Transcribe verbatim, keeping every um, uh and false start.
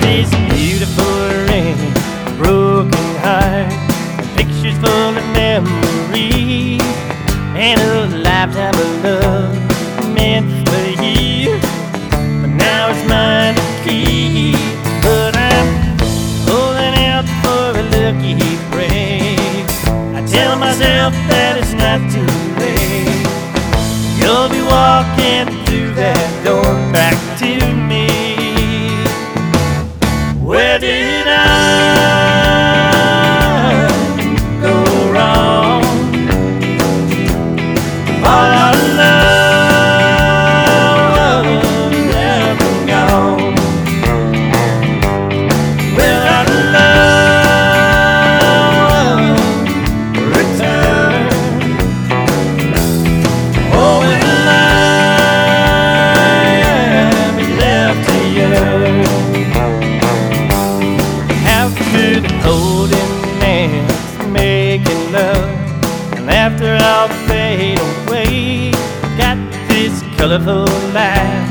this beautiful ring, broken heart, pictures full of memories, and a lifetime of love meant for you. But now it's mine to keep. But I'm holding out for a lucky break. I tell myself that it's not too late. You'll be walking through that door back to me. Where did I go wrong? All our love was never gone. Will our love return? Or will I be left to you? After the holding hands, making love, and after I'll fade away, got this colorful life